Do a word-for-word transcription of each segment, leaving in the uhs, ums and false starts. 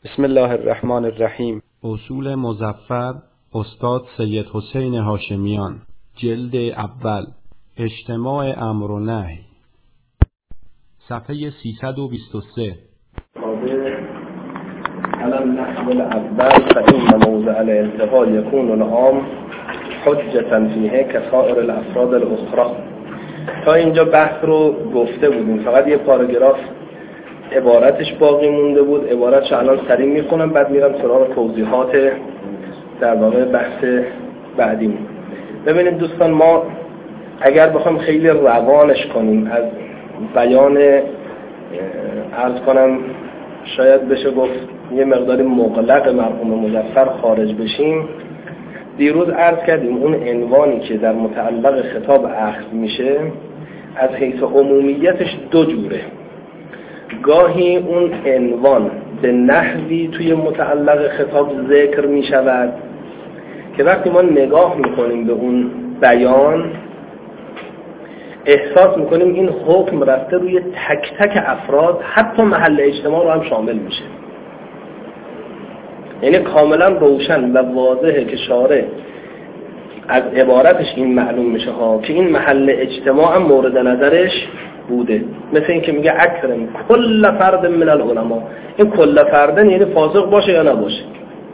بسم الله الرحمن الرحیم. اصول مظفر استاد سید حسین هاشمیان، جلد اول، اجتماع امر و نهی، صفحه سیصد و بیست و سه. علم نحو الاول فإن موضع الانتقال يكون العام حجة فیه كسائر الافراد الاخرى. تا اینجا بحث رو گفته بودیم، فقط یه پاراگراف عبارتش باقی مونده بود. عبارتش الان سریع میخونم، بعد میرم سراغ توضیحات در واقع بحث بعدی. ببینید دوستان، ما اگر بخوایم خیلی روانش کنیم، از بیان عرض کنم شاید بشه گفت یه مقداری مغلق مرحوم مظفر خارج بشیم. دیروز عرض کردیم اون عنوانی که در متعلق خطاب اخذ میشه از حیث عمومیتش دو جوره. گاهی اون عنوان به نحوی توی متعلق خطاب ذکر می شود که وقتی ما نگاه می کنیم به اون بیان احساس می کنیم این حکم رفته روی تک تک افراد، حتی محل اجتماع رو هم شامل میشه. یعنی کاملا روشن و واضحه که شارع از عبارتش این معلوم میشه ها که این محل اجتماع هم مورد نظرش بوده. مثل این که میگه اکرم کل فرد من العلماء. این کل فردن یعنی فاسق باشه یا نباشه؟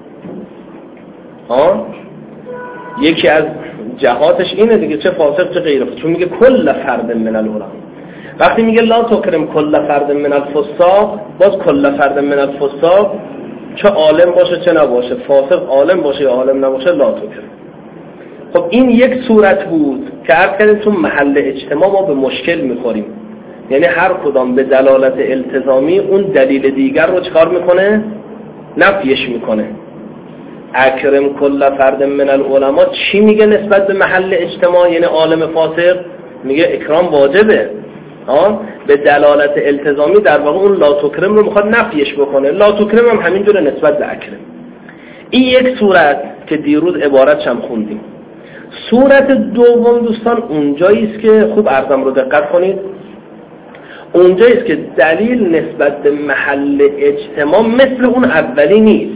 ها یکی از جهاتش اینه دیگه، چه فاسق چه غیر فاسق، چون میگه کل فرد من العلماء. وقتی میگه لا تکرم کل فرد من الفساق، باز کل فرد من الفساق چه عالم باشه چه نباشه، فاسق عالم باشه یا عالم نباشه، لا تکرم. خب این یک صورت بود که عرض کردیم تو محل اجتماع ما به مشکل میخوریم. یعنی هر کدام به دلالت التزامی اون دلیل دیگر رو چکار میکنه؟ نفیش میکنه. اکرم کل فرد من العلماء چی میگه نسبت به محل اجتماع؟ یعنی عالم فاسق میگه اکرام واجبه. ها به دلالت التزامی در واقع اون لا تکرم رو میخواد نفیش بکنه. لا تکرم هم همینجوره نسبت به اکرم. این یک صورت که دیروز عبارتش هم خوندیم. صورت دوم دوستان اونجایی است که خوب عرضم رو دقت کنید، اونجایی است که دلیل نسبت به محل اجتماع مثل اون اولی نیست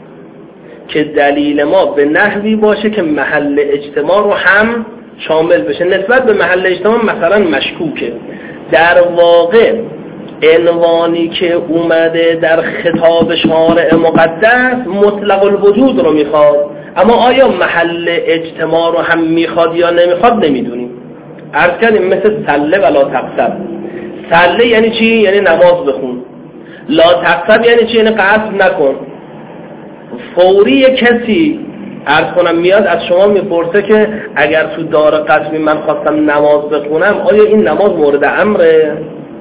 که دلیل ما به نحوی باشه که محل اجتماع رو هم شامل بشه. نسبت به محل اجتماع مثلا مشکوکه. در واقع عنوانی که اومده در خطاب شارع مقدس مطلق الوجود رو میخواد، اما آیا محل اجتماع رو هم میخواد یا نمیخواد نمیدونیم. عرض کردیم مثل صله و لا تقصد. صله یعنی چی؟ یعنی نماز بخون. لا تقصد یعنی چی؟ یعنی قصد نکن. فوری کسی عرض کنم میاد از شما میپرسه که اگر تو دار قصبی من خواستم نماز بخونم آیا این نماز مورد امره؟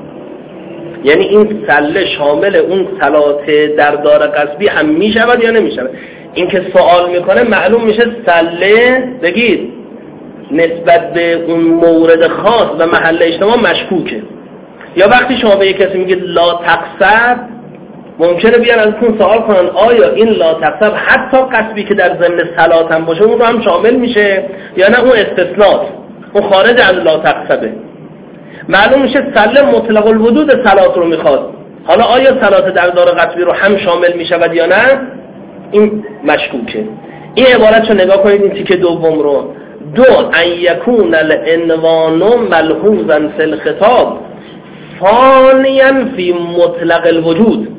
یعنی این صله شامل اون صلات در دار قصبی هم میشود یا نمیشود؟ این که سوال میکنه معلوم میشه صله بگید نسبت به اون مورد خاص و محل اجتماع مشکوکه. یا وقتی شما به یک کسی میگید لا تقصد، ممکنه بیان ازتون سوال کنن آیا این لا تقصد حتی قصبی که در ضمن صلات هم باشه اون رو هم شامل میشه یا نه اون استثناء، اون خارج از لا تقصده. معلوم میشه صله مطلق الوجود صلات رو میخواد. حالا آیا صلات در دار قصبی رو هم شامل میشود یا نه؟ این مشکوکه. این عبارت رو نگاه کنید، این تیکه دوم رو. دو ان یکون العنوان ملحوظا فی الخطاب ثانیا فی مطلق الوجود.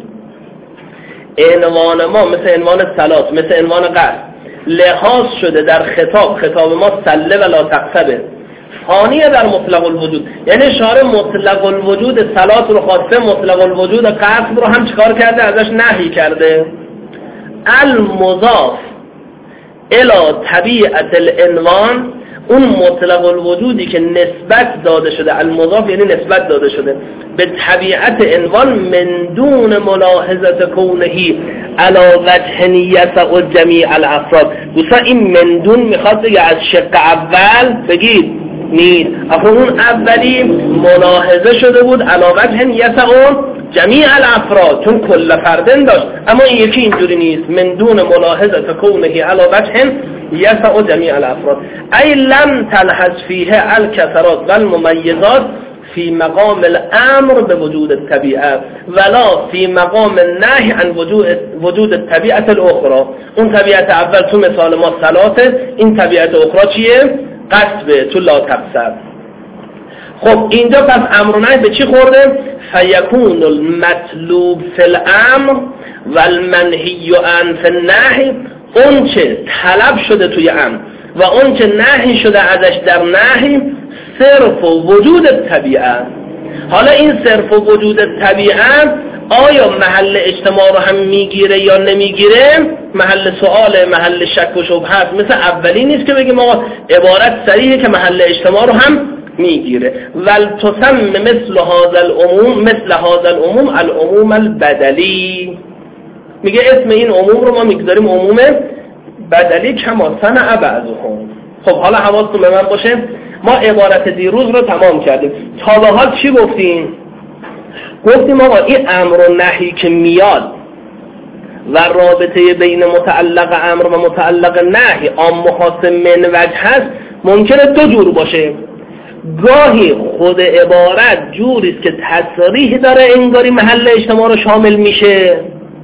عنوان ما مثل عنوان صلات، مثل عنوان قصد لحاظ شده در خطاب، خطاب ما صله و لا تقصده، ثانیه در مطلق الوجود. یعنی شارع مطلق الوجود صلات رو خواسته، مطلق الوجود قصد رو هم چکار کرده؟ ازش نهی کرده. المضاف الی طبیعت العنوان، اون مطلق الوجودی که نسبت داده شده، المضاف یعنی نسبت داده شده به طبیعت عنوان من دون ملاحظه کونهی علی وجه یسع جمیع الافراد. دوستان این من دون میخواد بگه از شق اول بگید نیست، اخو اون اولی ملاحظه شده بود علی وجه یسع جمیع الافراد، چون کل فردن داشت، اما این یکی اینجوری نیست. من دون ملاحظه کونه علی وجه یسع جمیع الافراد ای لم تلحظ فیه الکثرات و الممیزات فی مقام الامر به وجود الطبیعه ولا فی مقام النهی عن وجود وجود الطبیعه الاخرى. اون طبیعت اول تو مثال ما صلاته، این طبیعت اخرى چیه؟ قصبه، تو لا تقصر. خب اینجا پس امر و نهی به چی خورده؟ فیکون المطلوب فی الامر والمنهی عن فی النهی، اون چه طلب شده توی امر و اون چه نهی شده ازش در نهی صرف و وجود طبیعه. حالا این صرف و وجود طبیعه آیا محل اجتماع رو هم میگیره یا نمیگیره؟ محل سؤال، محل شک و شبهه است. مثل اولی نیست که بگیم آقا عبارت صریحه که محل اجتماع رو هم میگیره. ولتسم مثل هذا العموم مثل هذا العموم العموم البدلی، میگه اسم این عموم رو ما میگذاریم عموم بدلی کما صنع بعضهم. خب حالا حواستون به من باشه، ما عبارت دیروز رو تمام کردیم. تا به حال چی گفتیم؟ گفتیم آقا این امر و نهی که میاد و رابطه بین متعلق امر و متعلق نهی عام خاص من وجه هست، ممکنه دو جور باشه. گاهی خود عبارت جوریست که تصریح داره انگاری محل اجتماع رو شامل میشه،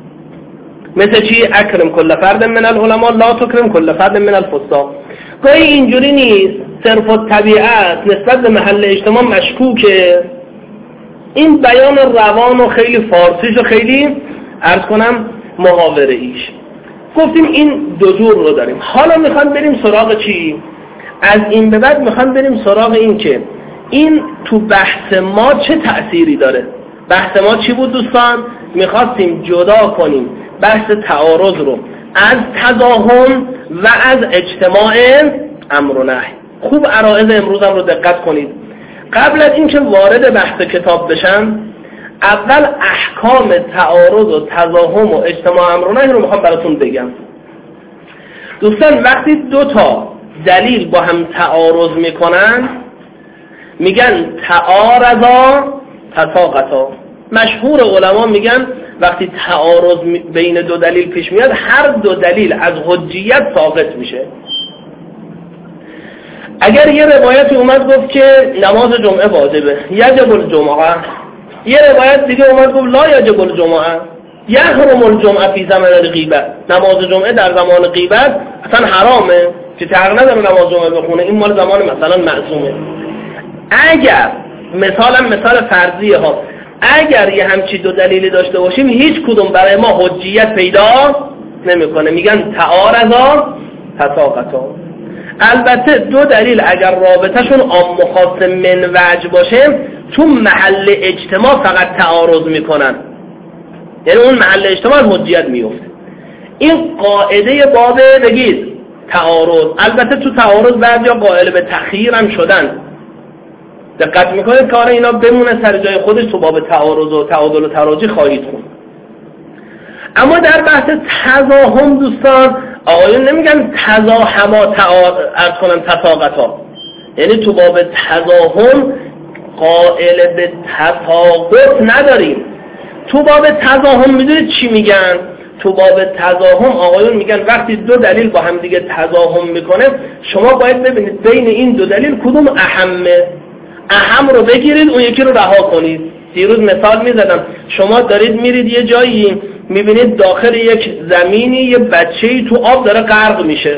مثل چی؟ اکرم کل فرد من العلماء لا تکرم کل فرد من الفساق. گاهی اینجوری نیست، صرف و طبیعت نسبت به محل اجتماع مشکوکه. این بیان روان و خیلی فارسیش و خیلی عرض کنم محاوره ایش. گفتیم این دو جور رو داریم. حالا میخوام بریم سراغ چی؟ از این به بعد میخوام بریم سراغ این که این تو بحث ما چه تأثیری داره. بحث ما چی بود دوستان؟ میخواستیم جدا کنیم بحث تعارض رو از تضاهم و از اجتماع امر و نهی. خوب عرائض امروزم رو دقت کنید. قبل از اینکه وارد بحث کتاب بشم، اول احکام تعارض و تضاهم و اجتماع امر و نهی رو میخوام براتون بگم. دوستان وقتی دو تا دلیل با هم تعارض میکنن میگن تعارضا تساقطا. مشهور علما میگن وقتی تعارض بین دو دلیل پیش میاد، هر دو دلیل از حجیت ساقط میشه. اگر یه روایتی اومد گفت که نماز جمعه واجبه، یجب الجمعه، یه روایت دیگه اومد گفت لا یجب الجمعه، یحرم الجمعه فی زمن الغیبت، نماز جمعه در زمان غیبت اصلا حرامه، که حق نداره نماز جمعه بخونه، این مال زمان مثلا معصومه. اگر مثلا مثال فرضیه ها، اگر یه همچی دو دلیلی داشته باشیم هیچ کدوم برای ما حجیت پیدا نمیکنه، میگن تعارضا تساقطا. البته دو دلیل اگر رابطهشون عام خاص من وجه باشه، تو محل اجتماع فقط تعارض میکنن، یعنی اون محل اجتماع حجیت میفته. این قاعده باب بگید تعارض. البته تو تعارض بعضیا قائل به تأخیر هم شدن، دقت میکنید کار اینا بمونه سر جای خودش، تو باب تعارض و تعادل و تراجی خواهید خوند. اما در بحث تضاهم دوستان آقایون نمیگن تضاهما ارز کنن تساقطا، یعنی تو باب تضاهم قائل به تساقط نداریم. تو باب تضاهم میدونید چی میگن؟ تو باب تضاهم آقایون میگن وقتی دو دلیل با هم دیگه تضاهم میکنه، شما باید ببینید بین این دو دلیل کدوم اهمه، اهم رو بگیرید اون یکی رو رها کنید. دیروز مثال میزدم، شما دارید میرید یه جایی میبینید داخل یک زمینی یه بچه‌ای تو آب داره غرق میشه،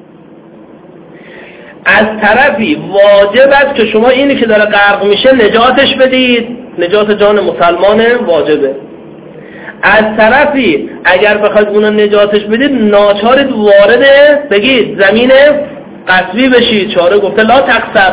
از طرفی واجب است که شما اینی که داره غرق میشه نجاتش بدید، نجات جان مسلمانه واجبه. از طرفی اگر بخواید اونو نجاتش بدید ناچارید وارد بگید زمین قصبی بشید، چاره گفته لا تقصر.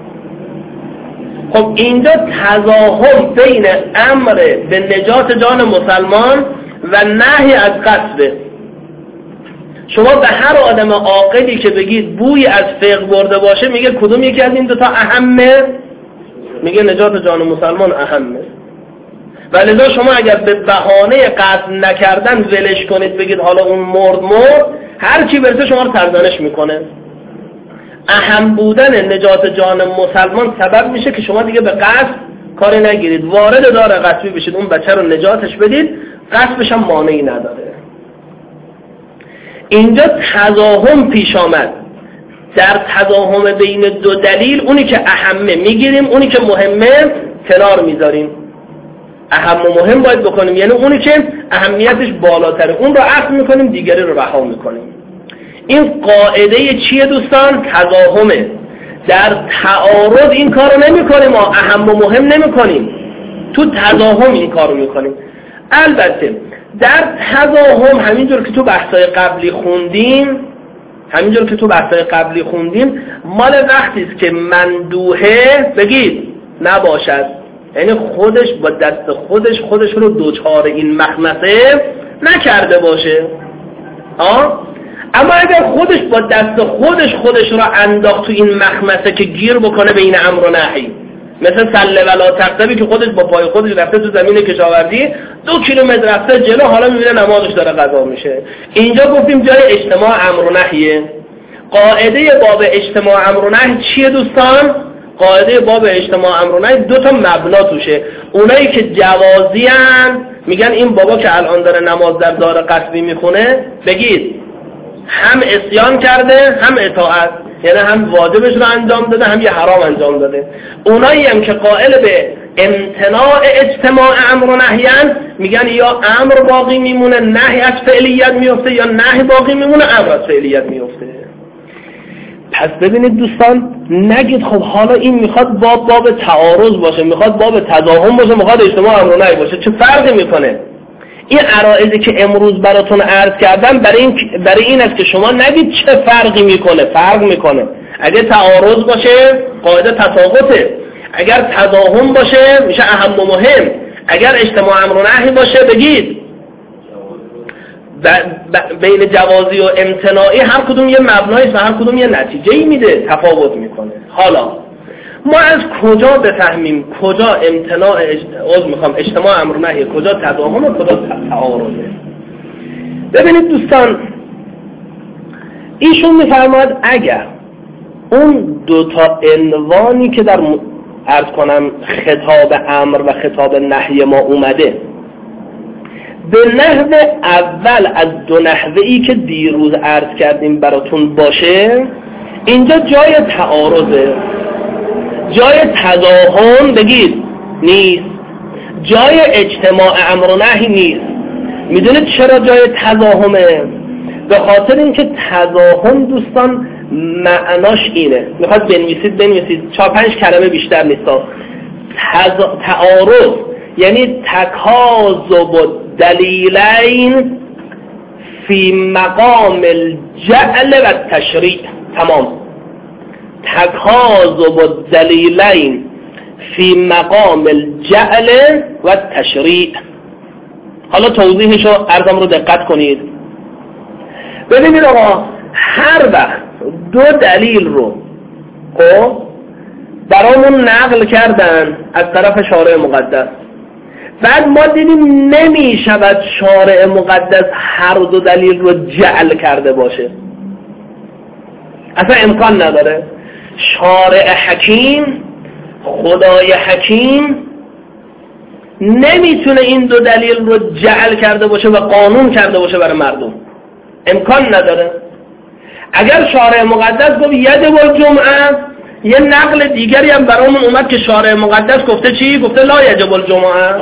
خب اینجا تضاهم بین امر به نجات جان مسلمان و نهی از قصد. شما به هر آدم عاقلی که بگید بوی از فقه برده باشه، میگه کدوم یکی از این دو تا اهمه؟ میگه نجات جان مسلمان اهمه. ولذا شما اگر به بهانه قصد نکردن ولش کنید بگید حالا اون مرد مرد، هر کی برسه شما رو سرزنش میکنه. اهم بودن نجات جان مسلمان سبب میشه که شما دیگه به قصد کاری نگیرید، وارد دار قصبی بشید، اون بچه رو نجاتش بدید، قصبش هم مانعی نداره. اینجا تضاهم پیش آمد. در تضاهم بین دو دلیل اونی که اهمه میگیریم، اونی که مهمه کنار میذاریم. اهم و مهم باید بکنیم، یعنی اونی که اهمیتش بالاتره اون رو عفو میکنیم، دیگری رو رها میکنیم. این قاعده چیه دوستان؟ تضاهمه. در تعارض این کار رو نمی کنیم، اهم و مهم نمی کنیم، تو تضاهم این کار رو می کنیم. البته در تضاهم همینجور که تو بحثای قبلی خوندیم همینجور که تو بحثای قبلی خوندیم مال وقتی است که مندوحه بگید نباشد، یعنی خودش با دست خودش خودش رو دوچار این مخمسه نکرده باشه. آه؟ اما اگر خودش با دست خودش خودش را انداخت تو این مخمسه که گیر بکنه بین امر و نهی، مثل سله ولا تقتبی که خودش با پای خودش رفته تو زمین کشاورزی دو کیلومتر رفته جلو، حالا میبینه نمازش داره قضا میشه. اینجا گفتیم جای اجتماع امر و نهیه. قاعده باب اجتماع امر و نهی چیه دوستان؟ قاعده باب اجتماع امر و نهی دو تا مبنا توشه. اونایی که جوازی ان میگن این بابا که الان داره نماز در دار قصبی میخونه، بگید هم عصیان کرده هم اطاعت، یعنی هم واجبش رو انجام داده هم یه حرام انجام داده. اونایی هم که قائل به امتناع اجتماع امر و نهیان میگن یا امر باقی میمونه نهی از فعلیت میفته، یا نهی باقی میمونه امر از فعلیت میفته. پس ببینید دوستان، نگید خب حالا این میخواد باب باب تعارض باشه، میخواد باب تضاهم باشه، میخواد اجتماع امر و نهی باشه، چه فرقی میکنه؟ این عرایضی که امروز براتون عرض کردم برای این برای این است که شما نگید چه فرقی میکنه. فرق میکنه. اگر تعارض باشه قاعده تساقطه، اگر تضاهم باشه میشه اهم و مهم، اگر اجتماع امر و نهی باشه بگید ب... ب... بین جوازی و امتناعی هر کدوم یه مبنایی و هر کدوم یه نتیجه‌ای میده، تفاوت میکنه. حالا ما از کجا بفهمیم کجا امتناع اج... میخوام اجتماع امر و نهی، کجا تضاهم و کجا تعارضه؟ ببینید دوستان، ایشون میفرماد اگر اون دو تا عنوانی که در م... عرض کنم خطاب امر و خطاب نهی ما اومده به نحو اول از دو نحوه‌ای که دیروز عرض کردیم براتون باشه، اینجا جای تعارضه، جای تضاهم بگید نیست، جای اجتماع امر و نهی نیست. میدونید چرا جای تضاهمه؟ به خاطر اینکه تضاهم دوستان معناش اینه، میخواد بنویسید بنویسید چهار پنج کلمه بیشتر نیست. تز... تعارض یعنی تکاذب دلیلین فی مقام الجعل و التشریع. تمام. تکاذب الدلیلین فی مقام الجعل و التشریع. حالا توضیحشو عرضم رو دقت کنید. ببینید آقا، هر وقت دو دلیل رو خب برامون نقل کردن از طرف شارع مقدس، بعد ما دیدیم نمی شود شارع مقدس هر دو دلیل رو جعل کرده باشه، اصلا امکان نداره. شارع حکیم، خدای حکیم نمیتونه این دو دلیل رو جعل کرده باشه و قانون کرده باشه برای مردم، امکان نداره. اگر شارع مقدس گفت یجب الجمعه، یه نقل دیگری هم برامون اومد که شارع مقدس گفته چی؟ گفته لا یجب الجمعه.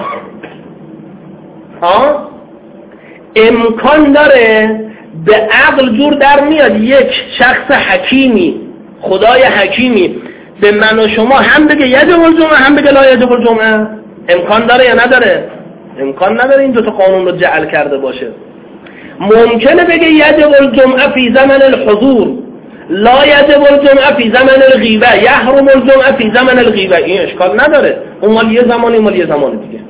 ها؟ امکان داره، به عقل جور در میاد یک شخص حکیمی، خدای حکیمی به من و شما هم بگه یجب الجمعه هم بگه لا یجب الجمعه؟ امکان داره یا نداره؟ امکان نداره این دوتا قانون رو جعل کرده باشه. ممکنه بگه یجب الجمعه فی زمن الحضور، لا یجب الجمعه فی زمن الغیبه، یحرم الجمعه فی زمن الغیبه. این اشکال نداره، اون مال یه زمانی مال یه زمان دیگه،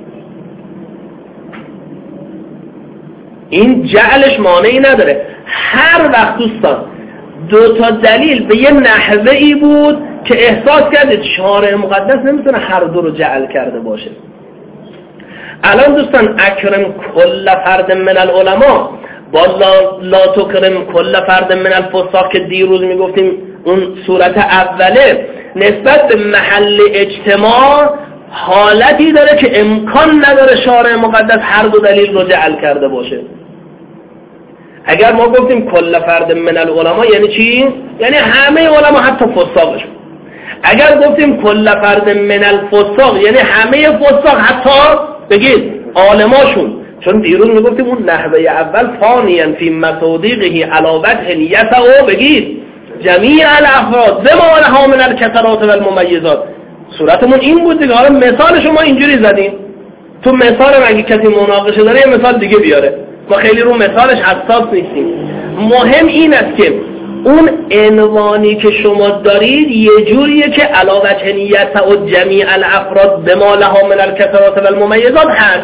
این جعلش مانعی نداره. هر وقت دوستان دو تا دلیل به یه نحوه‌ای بود که احساس کردید شارع مقدس نمیتونه هر دو رو جعل کرده باشه. الان دوستان اکرم کل فرد من العلماء با لا, لا تکرم کل فرد من الفساق که دیروز میگفتیم اون صورت اوله، نسبت به محل اجتماع حالتی داره که امکان نداره شارع مقدس هر دو دلیل رو جعل کرده باشه. اگر ما گفتیم کل فرد من العلماء یعنی چی؟ یعنی همه علما حتی فساقش. اگر گفتیم کل فرد من الفساق یعنی همه فساق حتی بگید عالماشون، چون دیروز میگفتیم اون نحوه اول فانیاً فی مصادیقه علاوت هنیت او بگید جمیع الافراد بما لها من الکثرات و الممیزات. صورتمون این بود دیگه. حالا مثال شما اینجوری زدیم، تو مثال اگه کسی مناقشه داره یه مثال دیگه بیاره، ما خیلی رو مثالش حساس نیستیم. مهم این است که اون عنوانی که شما دارید یه جوریه که علاوت نیت و جمیع الافراد بما لها من الکثرات و الممیزات هست.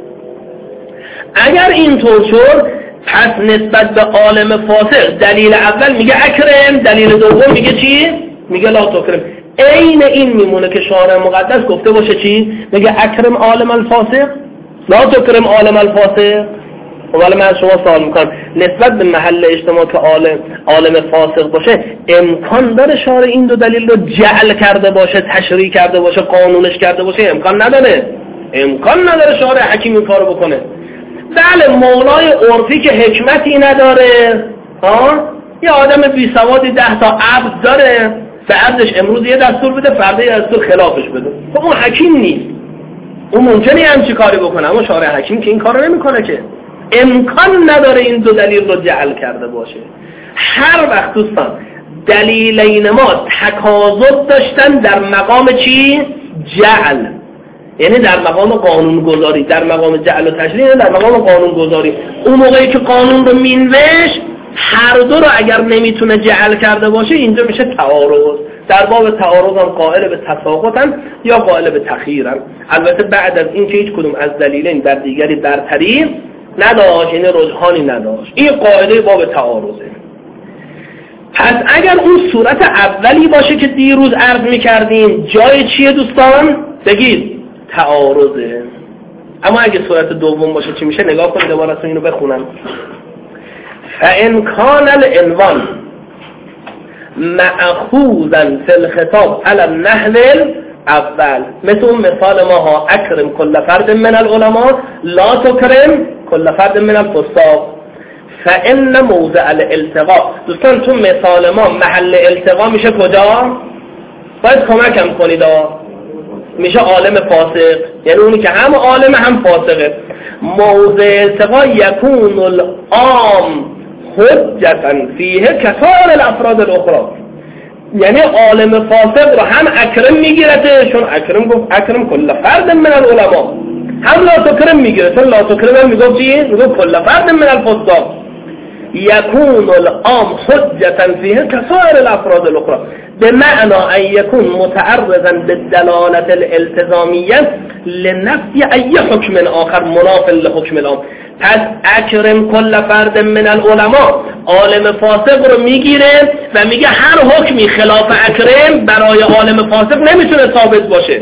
اگر اینطور شد پس نسبت به عالم فاسق دلیل اول میگه اکرم، دلیل دوم میگه چی؟ میگه لا تکرم. عین این میمونه که شارع مقدس گفته باشه چی؟ میگه اکرم عالم الفاسق لا تکرم عالم الفاسق. ولی من از شما سوال میکنم نسبت به محل اجتماع که عالم عالم فاسق باشه امکان داره شارع این دو دلیل رو جعل کرده باشه، تشریع کرده باشه، قانونش کرده باشه؟ امکان نداره. امکان نداره شارع حکیم این کارو بکنه. بله مولای عرفی که حکمتی نداره، ها یه آدم بی سوادی ده تا عبد داره، به عبدش امروز یه دستور بده فردا یه دستور خلافش بده، خب اون حکیم نیست. اون ممکنه همچی کاری بکنه، اما شارع حکیم که این کارو نمیکنه که. امکان نداره این دو دلیل رو جعل کرده باشه. هر وقت دوستان دلیلین ما تکاذب داشتن در مقام چی؟ جعل، یعنی در مقام قانون گذاری، در مقام جعل و تشریع، در مقام قانون گذاری. اون موقعی که قانون رو مینوشت هر دو رو اگر نمیتونه جعل کرده باشه اینجا میشه تعارض. در باب تعارض هم قائل به تساقطن یا قائل به تخییرن. البته بعد از این که هیچ کدوم از دلیلین بر دیگری برتری نداشت، یعنی رجحانی نداشت، این قاعده باب تعارضه. پس اگر اون صورت اولی باشه که دیروز عرض میکردیم جای چیه دوستان؟ بگید تعارضه. اما اگه صورت دوم باشه چی میشه؟ نگاه کنید دوباره اینو بخونم. فَإِنْ كَانَ الْعِنْوَانُ مَأْخُوذًا فِي الْخِطَابِ عَلَى النَّحْوِ اول، مثل اون مثال ما ها اکرم کل فرد من العلماء لا تکرم کل فرد من الفساق. فإن موضع الالتقاء، دوستان تو مثال ما محل التقاء میشه کجا؟ باید کمکم کنید، میشه عالم فاسق، یعنی اونی که هم عالم هم فاسقه. موضع التقاء یکون العام حجتا فیه کسائر الافراد الاخرى، یعنی عالم فاسق رو هم اکرم میگیرده، چون اکرم گفت اکرم کل فرد من العلماء، هم لا تکرم میگیره، چون لا تکرم هم میگفت چی؟ میگفت کل فرد من الفساق. یکون العام حجتا فیه کسائر الافراد الاخرى بمعنى ان یکون متعرضا بالدلالة الالتزامیه لنفی ای حکم آخر مناف لحکم العام. پس اکرم کل فرد من العلماء عالم فاسق رو میگیره و میگه هر حکمی خلاف اکرم برای عالم فاسق نمیتونه ثابت باشه،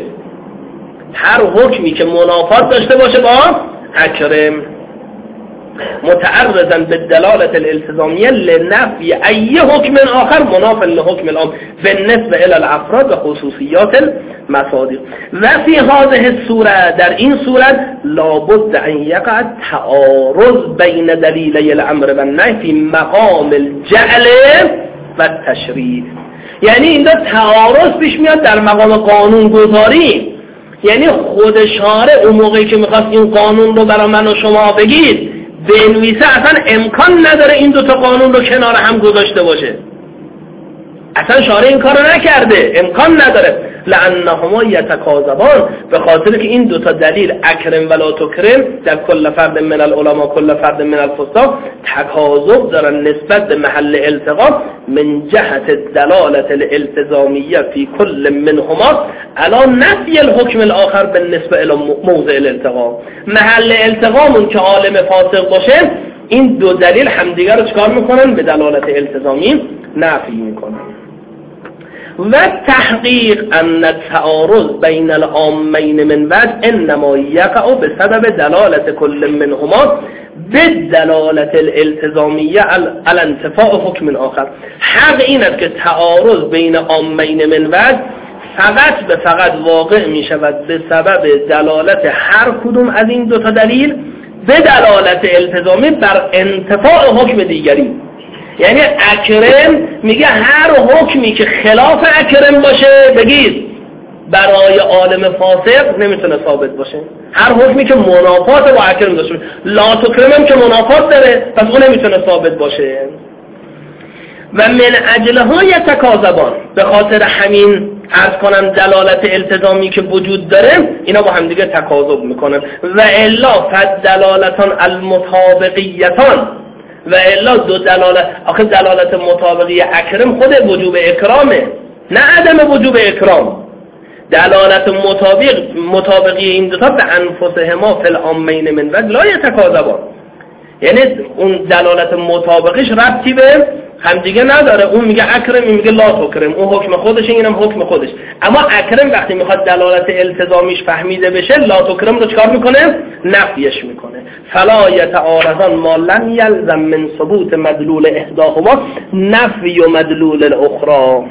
هر حکمی که منافات داشته باشه با اکرم. متعرضا بالدلالة الالتزامیه لنفی ای حکم آخر مناف لحکم العام بالنسبه الى الافراد و خصوصیات المصادیق. و فی هذه الصورت، در این صورت لابد ان یقع تعارض بین دلیلی الامر و النهی فی مقام الجعل و التشریع. یعنی اینجا تعارض پیش میاد در مقام قانون گذاری، یعنی خود شارع اون موقعی که میخواست این قانون رو برای من و شما بگید بنویسه اصلا امکان نداره این دوتا قانون رو کنار هم گذاشته باشه، اصلا شارع این کارو نکرده، امکان نداره. لانهما یتکاذبان، به خاطر که این دوتا دلیل اکرم ولا تکرم در کل فرد من العلماء کل فرد من الفساق تکاذب دارن نسبت به محل التقا من جهت دلالت الالتزامیه فی کل منهما علی نفی الحکم الاخر بالنسبه الى موضع الالتقا. محل التقامون که عالم فاسق باشه این دو دلیل همدیگر رو چکار میکنن؟ به دلالت التزامی نفی میکنن. و تحقیق ان التعارض بین العامین من وجه انما یقع بسبب دلالت کل منهما بالدلالت الالتزامیه علی انتفاع حکم آخر. حق این است که تعارض بین عامین من وجه فقط به فقط واقع می شود به سبب دلالت هر کدوم از این دو تا دلیل به دلالت التزامی بر انتفاع حکم دیگری. یعنی اکرم میگه هر حکمی که خلاف اکرم باشه بگید برای عالم فاسق نمیتونه ثابت باشه. هر حکمی که منافات با اکرم داشته باشه، لا تکرم هم که منافات داره، پس اون نمیتونه ثابت باشه. و من اجلها یتکاذبان، به خاطر همین عرض کنم دلالت التزامی که وجود داره اینا با هم دیگه تکاذب میکنن. و الا فدلالتان المطابقیتان، و الا دو دلالت، آخه دلالت مطابقی اکرم خود وجوب اکرامه، نه عدم وجوب اکرام. دلالت مطابق مطابقی این دو تا به انفسهما فی الامین من وجه لا یتکاذبان، یعنی اون دلالت مطابقش ربطی به همدیگه نداره. اون میگه اکرم، این میگه لا تکرم، اون حکم خودشه، اینم حکم خودش. اما اکرم وقتی میخواد دلالت التزامیش فهمیده بشه، لا تکرم رو چکار میکنه؟ نفیش میکنه. فلا یتعارضان ما لم یلزم من ثبوت مدلول احداهما نفی و مدلول الاخرى.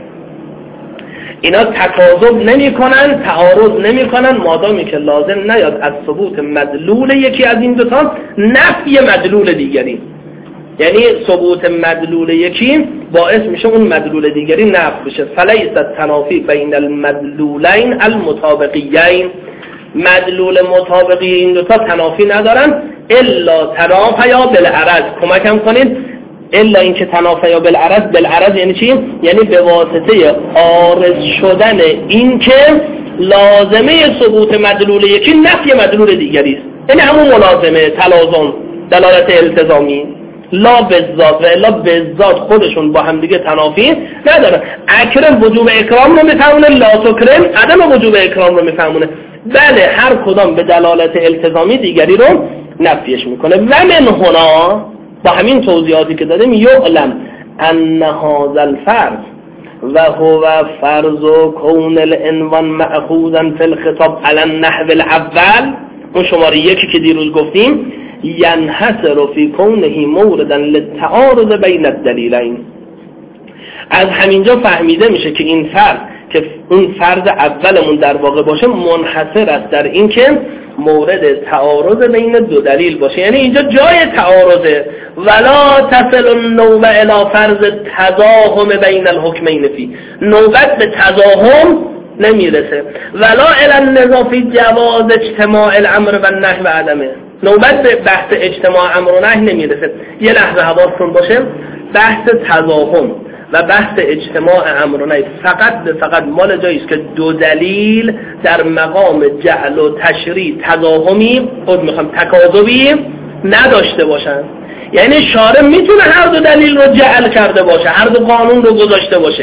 اینا تکاذب نمی کنن، تعارض نمی کنن، مادامی که لازم نیاد از ثبوت مدلول یکی از این دوتا نفی مدلول دیگری. یعنی ثبوت مدلول یکی باعث میشه اون مدلول دیگری نفی بشه. فلیس التنافی بین المدلولین المطابقیین، مدلول مطابقی این دوتا تنافی ندارن الا تنافیا بالعرض. کمکم کنید، الا اینکه تنافیا بالعرض. بالعرض یعنی چی؟ یعنی به واسطه عارض شدن این که لازمه ثبوت مدلول یکی نفی مدلول دیگری است. یعنی همون ملازمه، تلازم، دلالت التزامی. لا بالذات و الا بالذات خودشون با هم دیگه تنافی ندارن. اکرم وجوب اکرام رو میفهمونه، لا تکرم عدم وجوب اکرام رو میفهمونه. بله هر کدام به دلالت التزامی دیگری رو نفیش میکنه. و من هنا با همین توضیحاتی که دادیم یعلم ان هذا الفرض و هو فرض کون العنوان مأخوذا فی الخطاب علی النحو الاول، اون شماره یکی که دیروز گفتیم، ینحصر فی کونه موردا للتعارض بین الدلیلین. از همینجا فهمیده میشه که این فرض که اون فرض اولمون در واقع باشه منحصر است در این که مورد تعارض بین دو دلیل باشه. یعنی اینجا جای تعارضه. ولا تصل النوبه الی فرض تضاهم بین الحکمین فی، نوبت به تضاهم نمیرسه. ولا الی النظر فی جواز اجتماع الامر و النهی و عدمه، نوبت به بحث اجتماع امر و نهی نمیرسه. یه لحظه حواستون باشه، بحث تضاهم و بحث اجتماع امر و نهی فقط به فقط مال جایی است که دو دلیل در مقام جعل و تشریع تضاهمی، خود میخوام تکاذبی نداشته باشن. یعنی شارع میتونه هر دو دلیل رو جعل کرده باشه، هر دو قانون رو گذاشته باشه،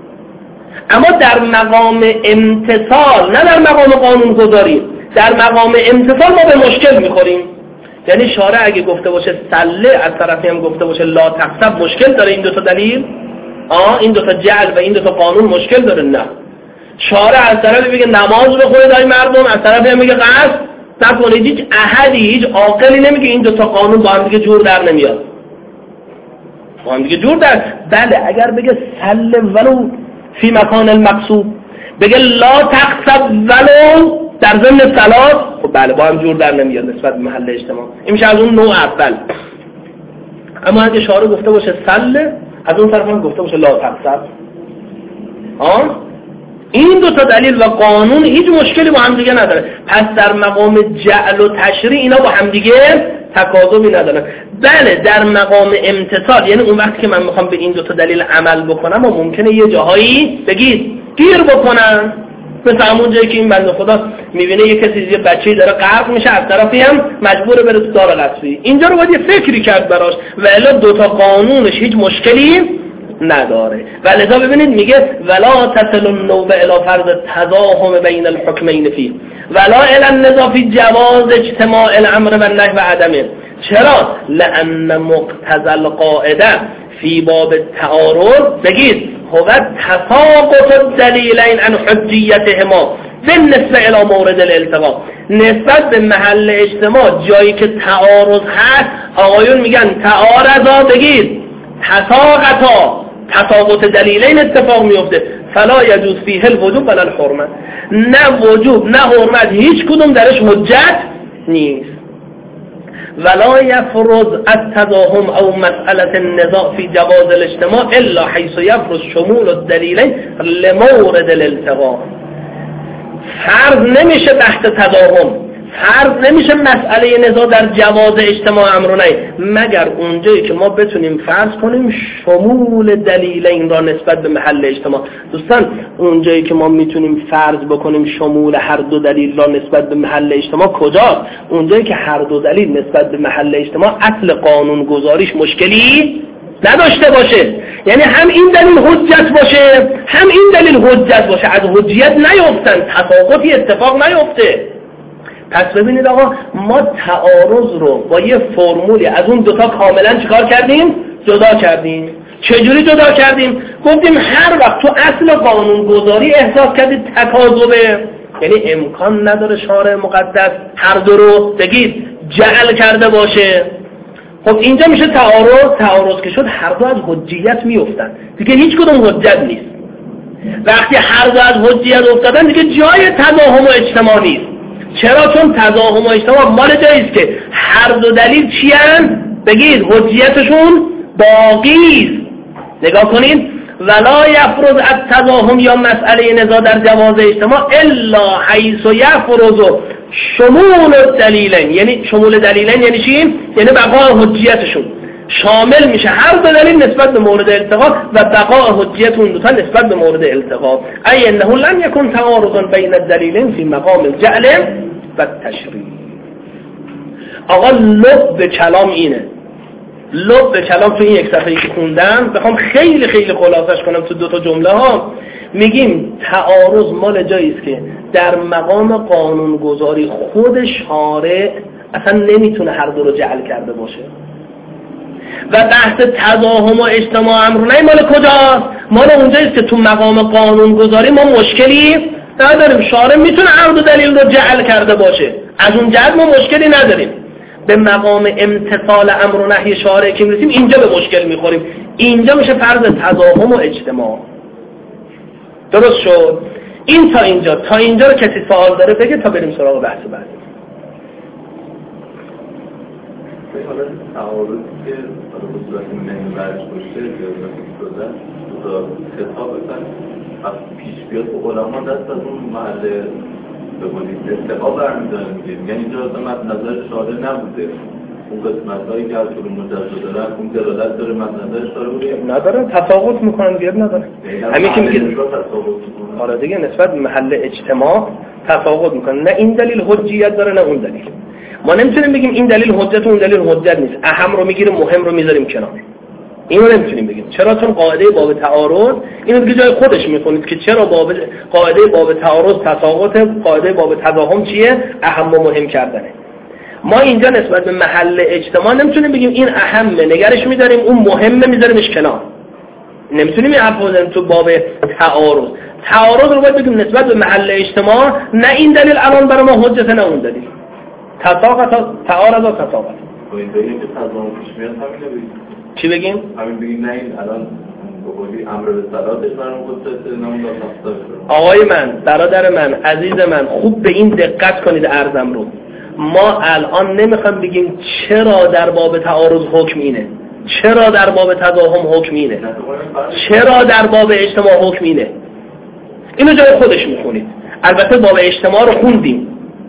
اما در مقام امتثال، نه در مقام قانون گذاری. در مقام امتثال ما به مشکل میخوریم. یعنی شارع اگه گفته باشه سله، از طرفی هم گفته باشه لا تقصب، مشکل داره این دو تا دلیل؟ آه این دو تا جعل و این دو تا قانون مشکل داره؟ نه. شارع از طرفی بگه نماز بخونید ای مردم، از طرفی هم میگه قصد نکنید. هیچ احدی، هیچ عاقلی نمیگه این دو تا قانون با هم دیگه جور در نمیاد، با هم دیگه جور در. بله اگر بگه سله ولو فی مکان المقصود، بگه لا تقصب ولو در ضمن صلات، خب بله با هم جور در نمیاد نسبت به محل اجتماع. این میشه از اون نوع اول. اما اگه شارع گفته باشه سله، از اون طرف هم گفته باشه لا تقصب، آه این دو تا دلیل و قانون هیچ مشکلی با هم دیگه نداره. پس در مقام جعل و تشریع اینا با هم دیگه تکاذبی ندارن. بله در مقام امتثال، یعنی اون وقتی که من میخوام به این دو تا دلیل عمل بکنم و ممکنه یه جاهایی بگید گیر بکنم، مثل همون جایی که این بنده خدا میبینه یه کسی یه بچه‌ای داره غرق میشه، از طرفی هم مجبوره بره تو دار قصری. اینجا رو باید یه فکری کرد براش و الا دو تا قانونش هیچ مشکلی نداره. و لذا ببینید میگه ولا تصل النوبه الی فرض تضاهم بین الحکمین فی ولا الی النظر فی جواز اجتماع الامر و النهی و عدمه. چرا؟ لان مقتضى القاعده فی باب التعارض، بگید هو تفاقت الدلیلین عن حجیتهما بالنسبه الی مورد الالتقاء، نسبت به محل اجتماع جایی که تعارض هست آقایون میگن تعارضا، بگید تساقطا، تساقط دلیلین اتفاق میفته. فلا یجوز فیه الوجوب ولا الحرمه، نه وجوب نه حرمت هیچ کدوم درش حجت نیست. ولا یفرض التضاهم او مسئله النزاع فی جواز الاجتماع الا حیث یفرض شمول الدلیلین لمورد الالتقاء. فرض نمیشه بحث تضاهم، فرض نمیشه مسئله نزاع در جواز اجتماع امر و نهی مگر اونجایی که ما بتونیم فرض کنیم شمول دلیلین را نسبت به محل اجتماع. دوستان اونجایی که ما میتونیم فرض بکنیم شمول هر دو دلیل را نسبت به محل اجتماع کجاست؟ اونجایی که هر دو دلیل نسبت به محل اجتماع اصل قانون گذاریش مشکلی نداشته باشه، یعنی هم این دلیل حجت باشه هم این دلیل حجت باشه، از حجیت نیفتن، تفاوتی اتفاق نیفته. پس ببینید آقا ما تعارض رو با یه فرمولی از اون دوتا کاملا چیکار کردیم؟ جدا کردیم. چجوری جدا کردیم؟ گفتیم هر وقت تو اصل قانون گذاری احساس کردید تکاذبه، یعنی امکان نداره شارع مقدس هر دو رو بگید جعل کرده باشه. خب اینجا میشه تعارض، تعارض که شد هر دو از حجیت میافتن، دیگه هیچ کدوم حجت نیست. وقتی هر دو از حجیت افتادن دیگه جای تضاهم و اجتماع نیست. چرا؟ چون تضاهم و اجتماع مال جاییست که هر دو دلیل چی هن؟ بگید حجیتشون باقی است. نگاه کنید ولا یفرض التضاهم یا مسئله نزاع در جواز اجتماع الا حیث یفرض شمول الدلیلین، یعنی شمول دلیلین یعنی چی؟ یعنی بقاء حجیتشون شامل میشه هر دو دلیل نسبت به مورد التقاء و بقاء حجیت اون دو تا نسبت به مورد التقاء. ای انه لم یکن تعارض بین الدلیلین فی مقام الجعل و التشریع. آقا لب کلام اینه، لب کلام تو این یک صفحه‌ای که خوندم بخوام خیلی خیلی خلاصش کنم تو دو تا جمله ها، میگیم تعارض مال جایی است که در مقام قانونگذاری خود شارع اصلا نمیتونه هر دو رو جعل کرده باشه. و بحث تضاهم و اجتماع امر و نهی مال کجاست؟ مال اونجاییست که تو مقام قانونگذاری ما مشکلی نداریم، شارع میتونه هر دو دلیل رو جعل کرده باشه، از اون جهت ما مشکلی نداریم. به مقام امتثال امر و نهی شارع که میرسیم اینجا به مشکل میخوریم، اینجا میشه فرض تضاهم و اجتماع. درست شد؟ این تا اینجا تا اینجا رو کسی سوال داره بگه تا بریم سراغ بحث بعد. حالا تعارض که به صورت منی برش باشه یا شده تا خطاب بکن از پیش بیاد به علما دست از اون محل به بودید استقا برمیداره میگیم، یعنی اینجا اصلا نظر شارع نبوده، اون قسمت هایی که از شروع مجرد دارن اون دلالت داره نظر شارع بوده نداره، تفاوت میکنن گیر نداره. همین که میگه آره دیگه نسبت به محل اجتماع تفاوت میکنن، نه این دلیل حجیت داره نه اون دلیل. ما نمیتونیم بگیم این دلیل حجت و اون دلیل حجت نیست، اهم رو میگیریم مهم رو میذاریم کنار. اینو نمیتونیم بگیم. چرا؟ چون قاعده باب تعارض اینو دیگه جای خودش میخونید که چرا باب قاعده باب تعارض تساقط، قاعده باب تضاهم چیه؟ اهم و مهم کردنه. ما اینجا نسبت به محل اجتماع نمیتونیم بگیم این اهمه نگرش میذاریم اون مهمه میذاریمش کنار. نمیتونیم این حرف بزنیم تو باب تعارض. تعارض رو باید بگیم نسبت به محل اجتماع، نه این دلیل الان برای ما حجت نه اون دلیل. تساقط تعارض و تساقط. این دلیلی که تضاهم پیش میاد همینه بگیم. چی بگیم؟ همین بگیم نه این الان بقولی امر به صلاتش برام خودسته نمون داد نفتاش برام. آقای من، برادر من، عزیز من، خوب به این دقت کنید عرضم رو. ما الان نمیخوام بگیم چرا در باب تعارض حکم اینه، چرا در باب تضاهم حکم اینه، چرا در باب اجتماع حکم اینه. اینو جای خودش میخونید. البته باب اجتماع رو خوندیم،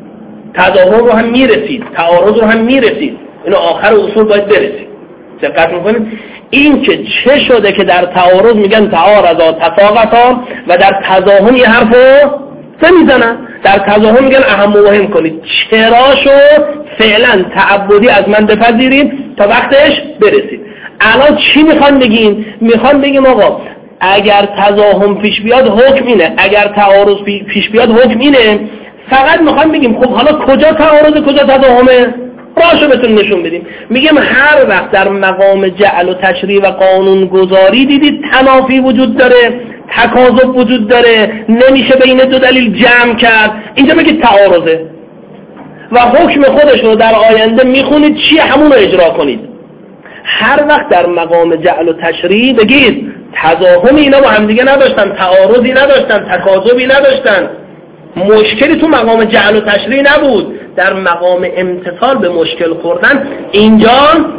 تضاهم رو هم میرسید، تعارض رو هم میرسید، اینو آخر اصول باید برسید. دقت میکنید این که چه شده که در تعارض میگن تعارضا تساقطا و در تضاهم یه حرفو سه میزنن، در تضاهم میگن اهم و مهم کنید. چرا شد؟ فعلا تعبدی از من بپذیرید تا وقتش برسید. الان چی میخوان بگیم؟ میخوان بگیم آقا اگر تضاهم پیش بیاد حکم اینه، اگر تعارض پیش بیاد حکم اینه. فقط میخوان بگیم خب حالا کجا تعارض کجا تضاهمه؟ راشو بهتون نشون بدیم. میگم هر وقت در مقام جعل و تشریع و قانون گذاری دیدید تنافی وجود داره، تکاذب وجود داره، نمیشه بین دو دلیل جمع کرد، اینجا بگید تعارضه و حکم خودش رو در آینده میخونید چیه همون رو اجرا کنید. هر وقت در مقام جعل و تشریع بگید تضاهمی اینا با همدیگه نداشتن، تعارضی نداشتن، تکاذبی نداشتن، مشکلی تو مقام جعل و تشریع نبود، در مقام امتثال به مشکل خوردن، اینجا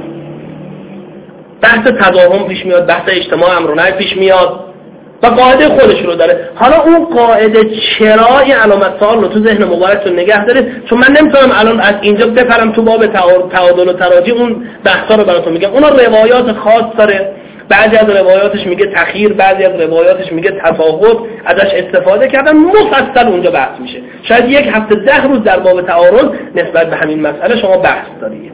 بحث تضاهم پیش میاد، بحث اجتماع امر و نهی پیش میاد و قاعده خودش رو داره. حالا اون قاعده چرا این علامت سوال رو تو ذهن مبارکتون نگه دارید، چون من نمیتونم الان از اینجا بپرم تو باب تعادل و تراجی اون بحثا رو براتون میگم. اونا روایات خاص داره، بعضی از روایاتش میگه تخییر، بعضی از روایاتش میگه تفاوت، ازش استفاده کردن، مفصل اونجا بحث میشه. شاید یک هفته ده روز در باب تعارض نسبت به همین مسئله شما بحث دارید.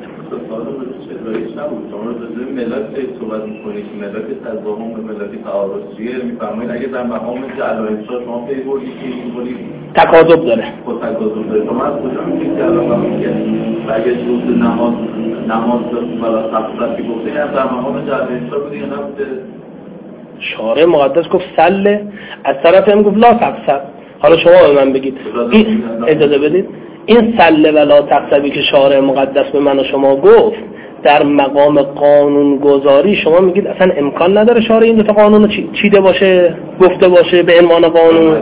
ملت صحبت می‌کنید که ملت تضاهم به ملت تعارض چیه؟ می‌فرمایید اگه در مقام جعل و انشاء شما پی بردید که اینطوری تکاذب داره. خود تکاذب داره. شما از کجا می‌گید که الان وقتی که اگه جزء نماز نماز ولا تقصیر گفته هم در مقام جعل و انشاء بودی یا نبوده؟ شارع مقدس گفت سله، از طرف هم گفت لا تقصیر. حالا شما به من بگید این اجازه بدید این سله و لا تقصیری که شارع مقدس به من و شما گفت در مقام قانون گذاری شما میگید اصلا امکان نداره شارع این دو تا قانون رو چیده باشه، گفته باشه به عنوان قانون؟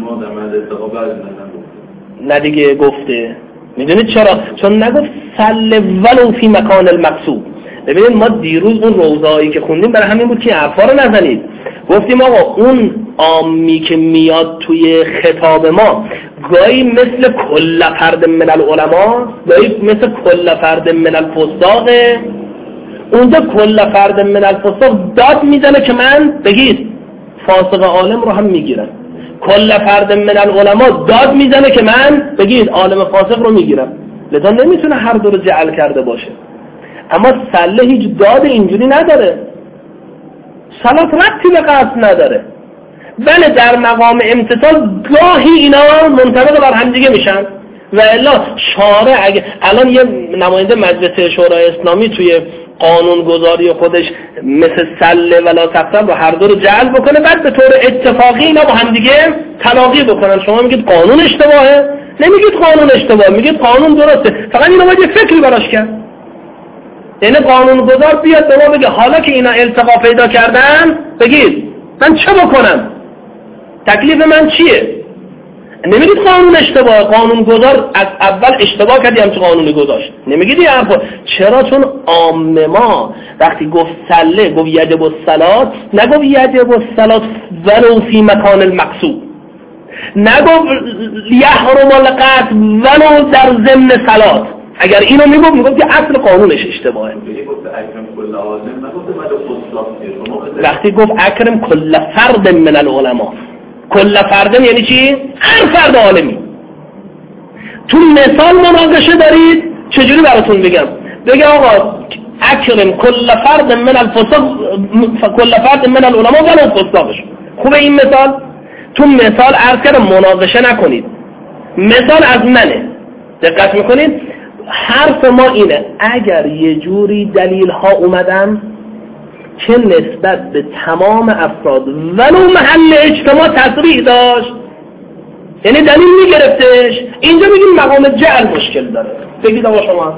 نه دیگه گفته. میدونید چرا؟ چون نگفت سل ولو فی مکان المقصود. ببینید ما دیروز اون روزایی که خوندیم برای همین بود که حرفا رو نزنید. گفتیم آقا اون عامی که میاد توی خطاب ما گاهی مثل کل فرد من العلماء، گاهی مثل کل فرد من الفساق. اونجا کل فرد من الفساق داد میزنه که من بگید فاسق عالم رو هم میگیرم، کل فرد من العلماء داد میزنه که من بگید عالم فاسق رو میگیرم. لذا نمیتونه هر دو رو جعل کرده باشه. اما سله هیچ داد اینجوری نداره، صلات ربطی به قصد نداره. بله در مقام امتثال گاهی اینا منطبق بر هم دیگه میشن و الا شارع اگه الان یه نماینده مجلس شورای اسلامی توی قانون گذاری خودش مثل سله ولا تقصیر رو هر دو رو جعل بکنه، بعد به طور اتفاقی اینا با هم دیگه تلاقی بکنن، شما میگید قانون اشتباهه؟ نمیگید قانون اشتباهه، میگید قانون درسته. فقط اینا باید یه فکری براش کرد. یعنی قانون گذار بیاد به ما بگه حالا که اینا التقا پیدا کردن بگید من چه بکنم، تکلیف من چیه؟ نمیگید قانون اشتباه، قانون گذار از اول اشتباه کردی همچه قانونی گذاشت، نمیگید یه حرفا. چرا؟ چون عام ما وقتی گفت سله گفت یجب الصلات، نگفت یجب الصلات ولو فی مکان المقصود، نگفت یحرم القتل ولو در ضمن صلات. اگر اینو میگفت میگفت که اصل قانونش اشتباهه. وقتی گفت اکرم کل فرد من العلماء، کل فرد یعنی چی؟ هر فرد عالمی. تو مثال مناقشه دارید چجوری براتون بگم؟ بگه آقا اکرم کل فرد من الفساق، کل فرد من العلماء ولو فساقش. خوبه این مثال؟ تو مثال عرض کردم مناقشه نکنید، مثال از منه، دقت میکنید؟ حرف ما اینه اگر یه جوری دلیل ها اومدن که نسبت به تمام افراد ولو محل اجتماع تصریح داشت، یعنی دلیل میگرفتش، اینجا میگیم مقام جعل مشکل داره. بگید آقا شما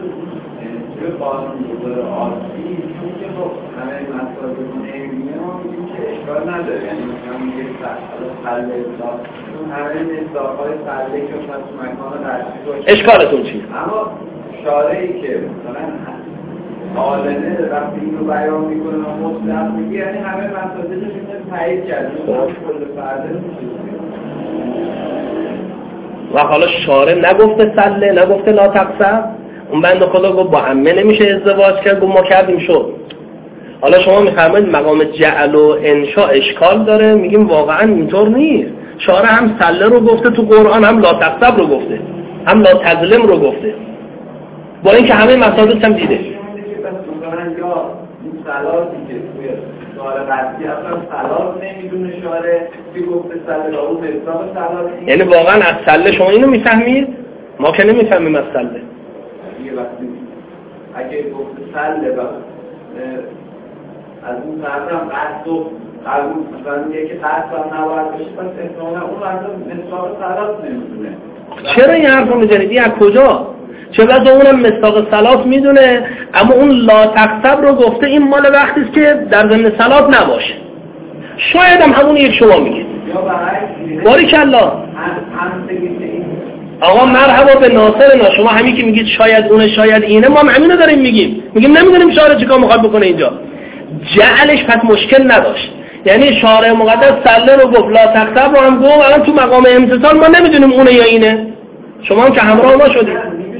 اشکالتون چیه؟ اما شارعی که مثلا عالمه وقتی این رو بیان میکنه و مطلق میگه یعنی همه مسائلش میشه تایید کرد کل فرده و حالا شارع نگفته سله، نگفته لا تقصر، اون بنده خدا گفت با عمه نمیشه ازدواج کرد، گفت ما کردیم شد. حالا شما میفرمایید مقام جعل و انشاء اشکال داره، میگیم واقعا اینطور نیست. شارع هم سله رو گفته تو قرآن، هم لا تقصر رو گفته، هم لا تظلم رو گفته، با اینکه همه مسائل هم دیده. سلاتی که توی سوال قطعی اصلا سلات نمیدونه شارع که گفته سله را اون به حساب سلات، یعنی واقعا از سله شما اینو میفهمید؟ ما که نمیفهمیم از سله. یه وقتی اگه گفته سله و از اون طرف هم قصد و قبول مثلا میگه که قصد هم نباید بشه، پس احتمالا اون اصلا حساب سلات نمیدونه. چرا این حرف رو میزنید؟ این از کجا؟ چه واسه اونم مصداق صلات میدونه، اما اون لا تقصب رو گفته این مال وقتی است که در ضمن صلات نباشه. شاید هم همون یک شما میگید. یا برعکس باریکالله. هم هم بگید این آقا مرحبا به ناصرنا، شما همین که میگید شاید اونه شاید اینه، ما هم همینو داریم میگیم. میگیم نمیدونیم شارع چیکار میخواد بکنه اینجا. جعلش پس مشکل نداشت. یعنی شارع مقدس سله رو گفت، لا تقطب رو هم گفت، الان تو مقام امتثال ما نمیدونیم اونه یا اینه. شما هم که همراه ما شدید.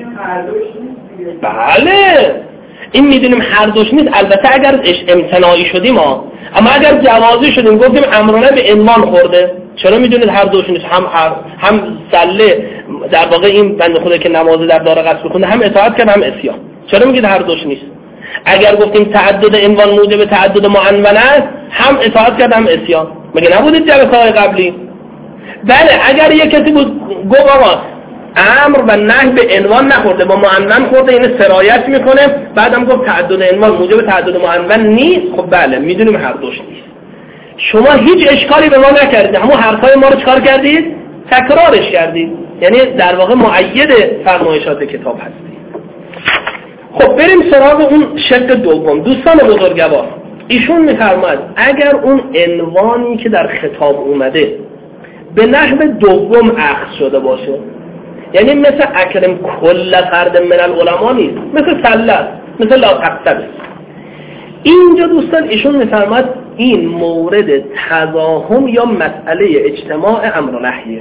بله این میدونیم هر دوش نیست. البته اگر امتناعی شدیم ها، اما اگر جوازی شدیم گفتیم امرانه به عنوان خورده، چرا میدونید هر دوش نیست؟ هم هم سله در واقع این بنده خدا که نماز در دار قصد بخونه هم اطاعت کرد هم اسیان، چرا میگید هر دوش نیست؟ اگر گفتیم تعدد عنوان موجب تعدد معنون است، هم اطاعت کرد هم اسیان. مگه نبودید جلسه های قبلی؟ بله اگر یک کسی بود گفت آقا امر و نهی به عنوان نخورده با معنون خورده، این سرایت میکنه، بعدم گفت تعدد عنوان موجب تعدد معنون نیست، خب بله میدونیم هر دوش نیست. شما هیچ اشکالی به ما نکردید، همون حرفای ما رو چکار کردید؟ تکرارش کردید، یعنی در واقع مؤید فرمایشات کتاب هستید. خب بریم سراغ اون شق دوم. دوستان بزرگوار ایشون میفرماید اگر اون عنوانی که در خطاب اومده به نحو دوم اخذ شده باشه، یعنی مثل اکرم کل فرد من العلماء نیست، مثل سلت، مثل لا تقتب. اینجا دوستان ایشون میفرماید این مورد تضاهم یا مسئله اجتماع امر و نهیه.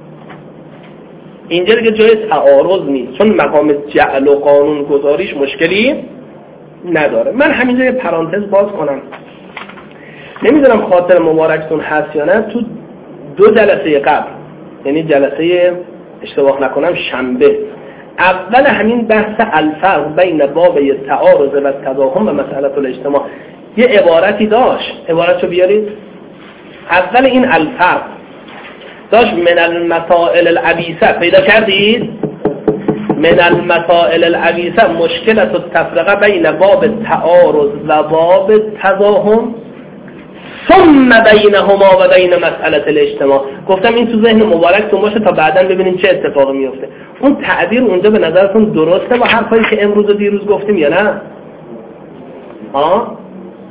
اینجا دیگه جای تعارض نیست، چون مقام جعل و قانون گذاریش مشکلی نداره. من همینجا یه پرانتز باز کنم، نمیدونم خاطر مبارکتون هست یا نه، تو دو جلسه قبل، یعنی جلسه اشتباه نکنم شنبه، اول همین بحث الفرق بین باب تعارض و تضاهم و مسئله الاجتماع یه عبارتی داشت، عبارتشو بیارید. اول این الفرق داشت من المسائل العبیسه، پیدا کردید؟ من المسائل العبیسه مشکلت التفرقه بین باب تعارض و باب تضاهم ثم بینهما و بین مسئله الاجتماع. گفتم این تو ذهن مبارکتون باشه تا بعداً ببینیم چه اتفاقی میفته. اون تعبیر اونجا به نظرتون درسته با حرفایی که امروز و دیروز گفتیم یا نه؟ ها؟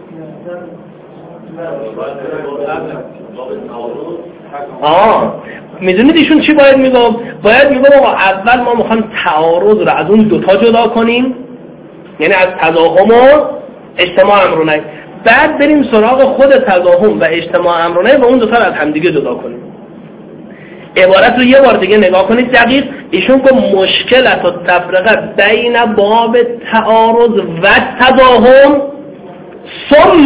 آه میدونید ایشون چی باید میگم؟ باید میگم آقا اول ما میخوایم تعارض رو از اون دوتا جدا کنیم، یعنی از تضاهم و اجتماع امر و نهی، بعد بریم سراغ خود تضاهم و اجتماع امر و نهی و اون دوتا رو از همدیگه جدا کنیم. عبارت رو یه بار دیگه نگاه کنید دقیق. ایشون که مشکلت و تفرقه بین باب تعارض و تضاهم ثم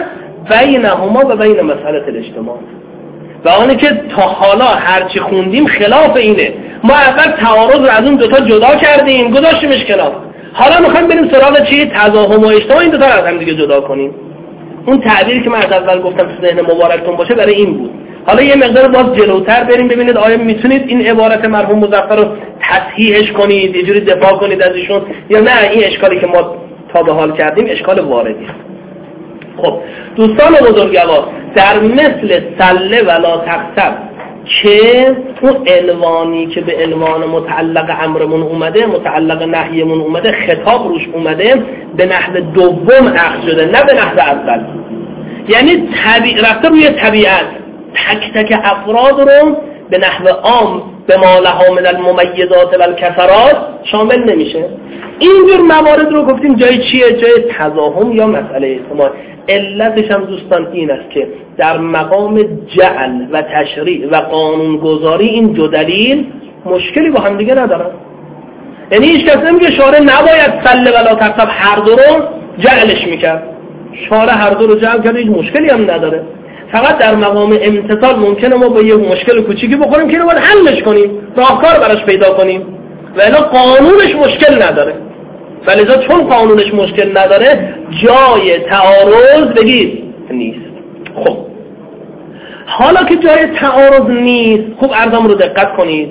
بینهما و بین مسئله الاجتماع، و آنه که تا حالا هرچی خوندیم خلاف اینه. ما اول تعارض رو از اون دوتا جدا کردیم، گذاشتیمش کنار، حالا میخوایم بریم سراغ چی؟ تضاهم و اجتماع، این دوتا رو از هم دیگه جدا کنیم. اون تعبیری که من از اول گفتم تو ذهن مبارکتون باشه برای این بود. حالا یه مقدار باز جلوتر بریم ببینید آیا میتونید این عبارت مرحوم مظفر رو تصحیحش کنید، یه جوری دفاع کنید از ایشون، یا نه این اشکالی که ما تا به حال کردیم اشکال واردی است. خب دوستان بزرگوار، در مثل سله ولا تقتب که اون عنوانی که به عنوان متعلق امرمون اومده، متعلق نهیمون اومده، خطاب روش اومده، به نحو دوم اخذ شده نه به نحو اول. یعنی طبیع رفته روی طبیعت، تک تک افراد رو به نحو عام به ما لها من الممیزات و الکثرات شامل نمیشه. اینجور موارد رو گفتیم جای چیه؟ جای تضاهم یا مسئله اجتماع. علتش هم دوستان این است که در مقام جعل و تشریع و قانونگذاری این دو دلیل مشکلی با هم دیگه ندارن. یعنی هیچ کس نمیگه شارع نباید سله ولا تقتب هر دو رو جعلش میکرد، شارع هر دو رو جعل کرد، هیچ مشکلی هم نداره. فقط در مقام امتثال ممکنه ما با یه مشکل کوچیکی بخوریم که اینو باید حلش کنیم، راهکار براش پیدا کنیم، و الا قانونش مشکل نداره. ولذا چون قانونش مشکل نداره جای تعارض بگید نیست. خب حالا که جای تعارض نیست، خوب عرضم رو دقت کنید.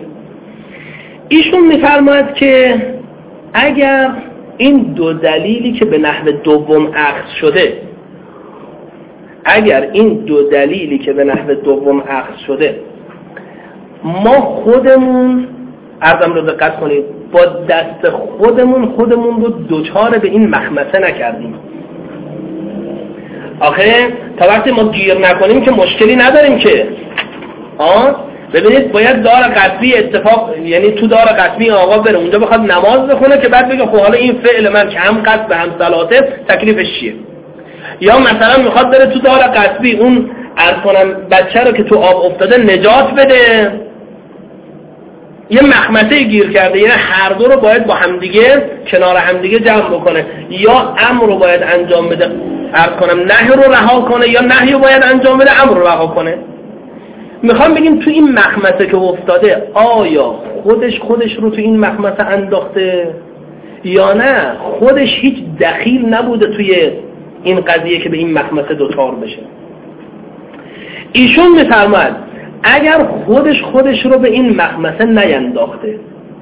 ایشون میفرماید که اگر این دو دلیلی که به نحو دوم اخذ شده، اگر این دو دلیلی که به نحو دوم اخذ شده ما خودمون، عرضم رو دقت کنید، با دست خودمون خودمون رو دوچار به این مخمسه نکردیم. آخه تا وقتی ما گیر نکنیم که مشکلی نداریم که آه ببینید باید دار قطبی اتفاق، یعنی تو دار قطبی آقا بره اونجا بخواد نماز بخونه که بعد بگه خب حالا این فعل من که هم قطب هم صلاته تکلیفش چیه. یا مثلا میخواد بره تو دار قطبی اون عرض کنم بچه رو که تو آب افتاده نجات بده، یه مخمسه گیر کرده، یعنی هر دو رو باید با همدیگه کنار همدیگه جمع بکنه، یا امر رو باید انجام بده عرض کنم نهی رو رها کنه، یا نهی رو باید انجام بده امر رو رها کنه. میخوام بگیم تو این مخمسه که افتاده آیا خودش خودش رو تو این مخمسه انداخته یا نه خودش هیچ دخیل نبوده توی این قضیه که به این مخمسه دوچار بشه. ایشون میفرماید اگر خودش خودش رو به این مخمسه نینداخته،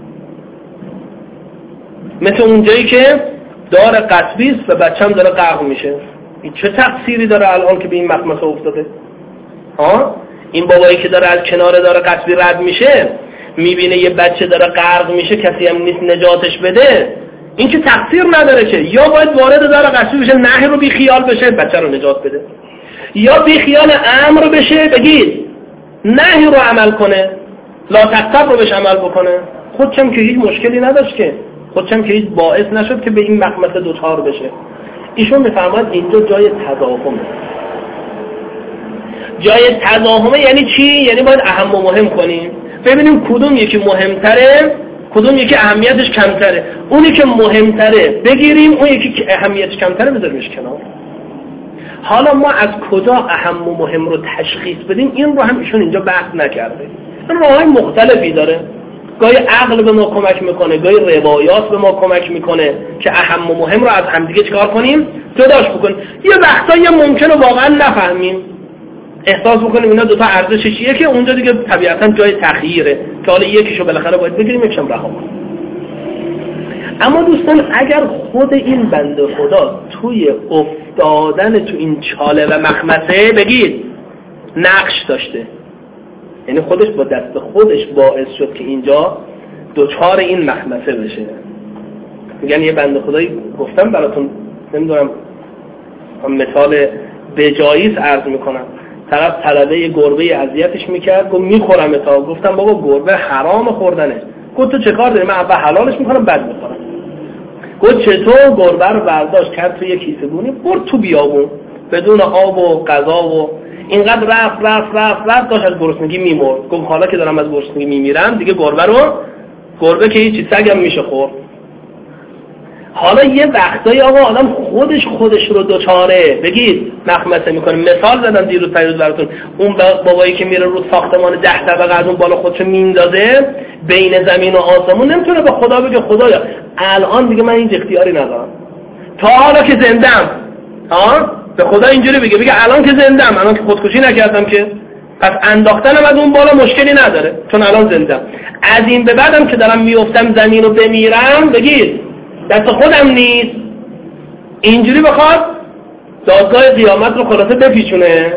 مثل اونجایی که دار قطبی است و بچه‌م داره غرق میشه، این چه تقصیری داره الان که به این مخمسه افتاده؟ ها؟ این بابایی که داره از کنار دار قطبی رد میشه میبینه یه بچه داره غرق میشه، کسی هم نیست نجاتش بده، این که تقصیر نداره که یا باید وارد دار قطبی بشه نهی رو بی خیال بشه بچه رو نجات بده، یا بی خیال امر بشه بگید نهی رو عمل کنه، لا تقصب رو بهش عمل بکنه، خودشم که هیچ مشکلی نداشت که خودشم که هیچ باعث نشد که به این مخمسه دوچار بشه. ایشون میفرماید اینجا جای تضاهمه. جای تضاهمه یعنی چی؟ یعنی باید اهم و مهم کنیم، ببینیم کدوم یکی مهمتره کدوم یکی اهمیتش کمتره، اونی که مهمتره بگیریم، اون یکی که اهمیتش کمتره بذاریمش کنار. حالا ما از کجا اهم و مهم رو تشخیص بدیم این رو هم ایشون اینجا بحث نکرده. این راه‌های مختلفی داره، گاهی عقل به ما کمک میکنه، گاهی روایات به ما کمک میکنه که اهم و مهم رو از همدیگه چکار کنیم جداش بکنیم. یه وقتایی ممکنه واقعا نفهمیم، احساس بکنیم اینا دوتا ارزشش چیه که اونجا دیگه طبیعتا جای تخییره که حالا یکیشو بالاخره باید بگیریم یکیشم رها کنیم. اما دوستان اگر خود این بنده خدا توی افتادن تو این چاله و مخمسه بگید نقش داشته، یعنی خودش با دست خودش باعث شد که اینجا دوچار این مخمسه بشه. میگن یه بنده خدایی گفتم براتون، نمیدونم مثال بجاییست عرض میکنم، طرف طلبه یه گربه اذیتش میکرد، گفت میخورم تا، گفتم بابا گربه حرام خوردنه، گفت تو چه کار داری؟ من اول حلالش میکنم بعد میخورم. گفت چطور؟ گربه رو برداشت کرد تو یه کیسه گونی برد تو بیابون بدون آب و غذا و اینقدر رفت رفت رفت رفت داشت از گرسنگی میمرد. گفت حالا که دارم از گرسنگی میمیرم دیگه گربه رو گربه که هیچی سگم میشه خورد. حالا یه وقتایی آقا آدم خودش خودش رو دوچاره بگید مخمسه میکنه. مثال زدم دیروز پیروز براتون، اون بابایی که میره رو ساختمان ده طبقه از اون بالا خودشو میندازه بین زمین و آسمون، نمیتونه به خدا بگه خدایا الان دیگه من این اختیاری ندارم، تا حالا که زندم. ها به خدا اینجوری بگه، بگه الان که زندم، الان که خودکشی نکردم که، پس انداختنم از اون بالا مشکلی نداره چون الان زندم. از این به بعدم که دارم میافتم زمین رو بمیرم بگید دست خودم نیست. اینجوری بخواد دادگاه قیامت رو خلاصه بپیچونه.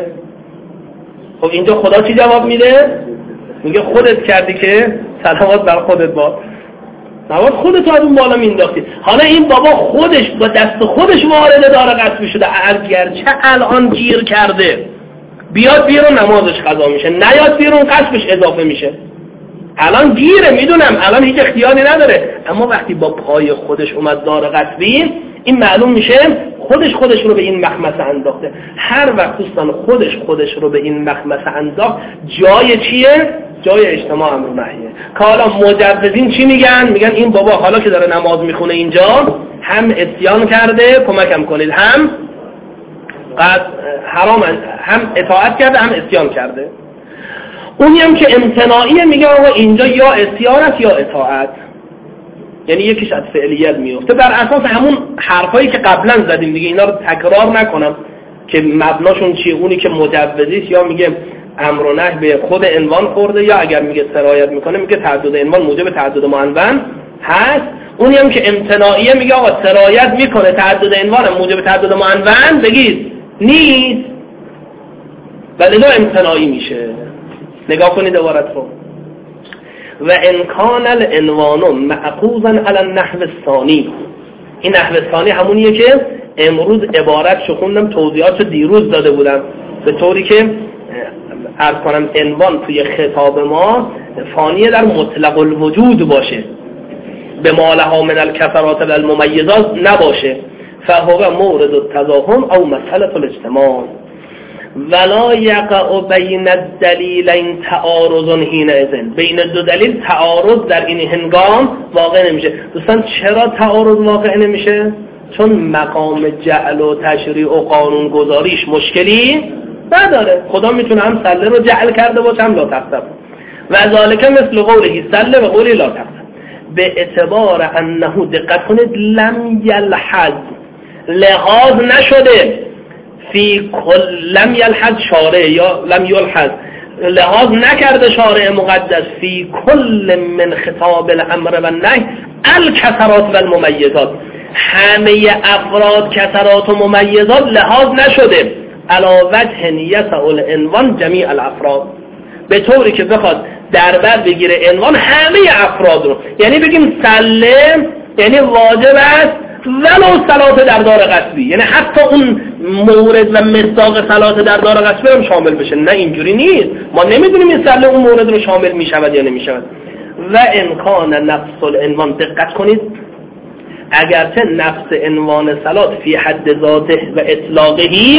خب اینجا خدا چی جواب میده؟ میگه خودت کردی که سلامات بر خودت باد، نباید خودت رو از اون بالا مینداختی. حالا این بابا خودش با دست خودش وارد دار قطبی شده، اگرچه الان گیر کرده، بیاد بیرون نمازش قضا میشه، نیاد بیرون قصبش اضافه میشه. الان گیره، میدونم الان هیچ اختیاری نداره، اما وقتی با پای خودش اومد دار قطبی این معلوم میشه خودش خودش رو به این مخمسه انداخته. هر وقت دوستان خودش خودش رو به این مخمسه انداخت جای چیه؟ جای اجتماع امر و نهیه. که حالا مجوزین چی میگن؟ میگن این بابا حالا که داره نماز میخونه اینجا هم اسیان کرده کمکم کنید، هم قد حرام، هم اطاعت کرده هم اسیان کرده. اونی هم که امتناعیه میگه آقا اینجا یا اسیان است یا اطاعت، یعنی یکیش از فعلیت میفته بر اساس همون حرفایی که قبلا زدیم دیگه. اینا رو تکرار نکنم که مبناشون چیه. اونی که مجوزیست یا میگه امر و نهی به خود عنوان خورده، یا اگر میگه سرایت میکنه میگه تعدد عنوان موجب تعدد معنون هست. اونی هم که امتناعیه میگه آقا سرایت میکنه تعدد عنوان موجب تعدد معنون بگید نیست، ولی دو امتناعی میشه. نگاه کنید عبارت رو. و انکان العنوان معقوزا علی النحو الثانی. این نحو ثانی همونیه که امروز عبارت شو خوندم، توضیحات رو دیروز داده بودم، به طوری که عرض کنم عنوان توی خطاب ما فانیه در مطلق الوجود باشه، به مالها من الکثرات و الممیزات نباشه. فهو مورد التزاحم او مسئله الاجتماع ولا یقع بین الدلیلین تعارض حینئذ. بین دو دلیل تعارض در این هنگام واقع نمیشه. دوستان چرا تعارض واقع نمیشه؟ چون مقام جعل و تشریع و قانون گذاریش مشکلی نداره. خدا میتونه هم سله رو جعل کرده باشه هم لا تقسم و ذالک مثل قوله سله و قوله لا تقسم. به اعتبار انه دقت کنید لم یلحظ لحاظ نشده فی کل لم یلحظ شارع یا لم یلحظ لحاظ نکرده شارع مقدس فی کل من خطاب الامر و النهی الکثرات و الممیزات. همه افراد کثرات و ممیزات لحاظ نشده علی وجه یسع العنوان جمیع الافراد، به طوری که بخواد در بر بگیره عنوان همه افراد رو. یعنی بگیم سلم یعنی واجب است ولو صلات در دار غصبی، یعنی حتی اون مورد و مصداق صلات در دار غصبی هم شامل بشه. نه اینجوری نیست، ما نمیدونیم این سله اون مورد رو شامل میشود یا نمیشود. و امکان نفس العنوان، دقت کنید، اگرچه نفس عنوان صلات فی حد ذاته و اطلاقهی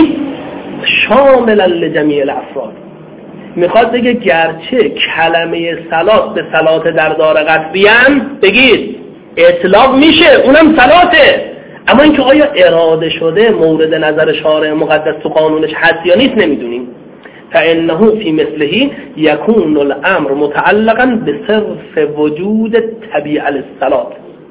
شاملا لجمیع الافراد، میخواد بگه گرچه کلمه صلات به صلات در دار غصبی هم بگید اطلاق میشه، اونم صلاته، اما اینکه آیا اراده شده مورد نظر شارع مقدس تو قانونش هست یا نیست نمیدونیم. فانه فی مثله یکون الامر متعلقا بصرف وجود طبیعه الصلات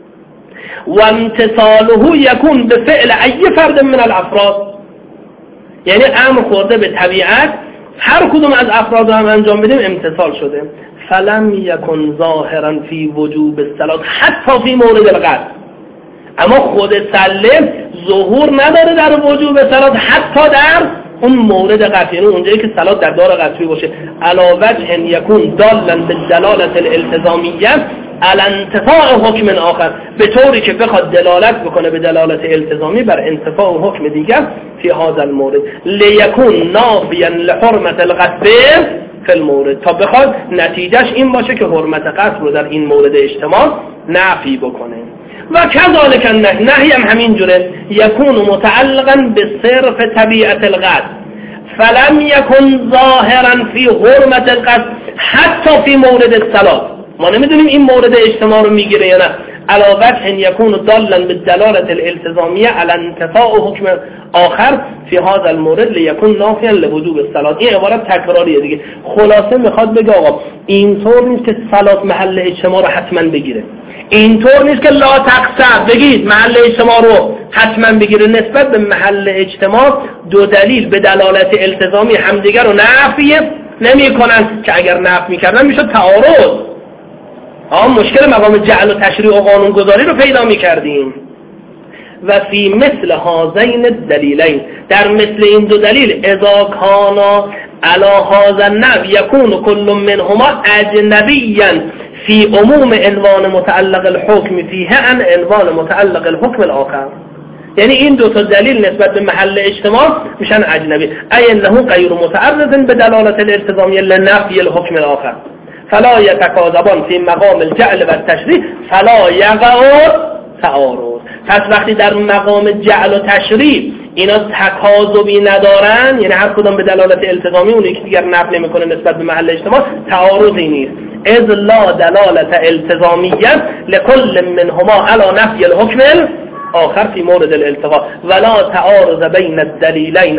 و امتصاله یکون به فعل ای فرد من الافراد. یعنی امر خورده به طبیعت، هر کدوم از افراد رو هم انجام بدیم امتصال شده. فلم یکن ظاهرا فی وجوب الصلات حتی فی مورد القصد، اما خود سلم ظهور نداره در وجوب صلات حتی در اون مورد قطعی، یعنی اونجایی که صلات در دار قطعی باشه. علا وجه یکون دالا به دلالت الالتزامیه علی انتفاع حکم آخر، به طوری که بخواد دلالت بکنه به دلالت التزامی بر انتفاع حکم دیگر فی هذا المورد لیکون نافیا لحرمت القصد فی المورد، تا بخواد نتیجهش این باشه که حرمت قصد رو در این مورد اجتماع نفی بکنه. و کذالک النهی، نهی هم همین جوره، یکون متعلقا به صرف طبیعت القصد فلم یکن ظاهرا فی حرمت القصد حتی فی مورد الصلات. ما نمیدونیم این مورد اجتماع رو میگیره یا نه. علا وجه یکون دالا به دلالت الالتزامیه علی انتفاع حکم آخر فی هذا المورد لیکون نافیا لوجوب الصلات. این عبارت تکراریه دیگه. خلاصه میخواد بگه آقا اینطور نیست که صلات محل اجتماع رو حتما بگیره، اینطور نیست که لا تقصد بگید محل اجتماع رو حتما بگیره. نسبت به محل اجتماع دو دلیل به دلالت التزامی همدیگر رو نفی نمی کنن که اگر نفی میکردن میشد تعارض. آه مشکل مقام جعل و تشریع و قانون گذاری رو پیدا میکردیم. و فی مثل هذین الدلیلین، در مثل این دو دلیل، اذا کانا علی هذا النحو یکون کل منهما اجنبیا فی عموم عنوان متعلق الحکم فیه عن عنوان متعلق الحکم الاخر. یعنی این دو تا دلیل نسبت به محل اجتماع میشن اجنبی. ای انه غیر متعرض به دلالت الالتزامیه لنفی الحکم الاخر فلا یتکاذبان فی مقام الجعل و التشریع فلا یقع تعارض. پس وقتی در مقام جعل و تشریع اینا تکاذبی ندارن، یعنی هر کدوم به دلالت التزامی اون یکی دیگر نفی نمیکنه نسبت به محل اجتماع، تعارضی نیست. اذ لا دلالت التزامیه لكل منهما على نفی الحکم آخر فی مورد الالتقاء ولا تعارض بین الدلیلین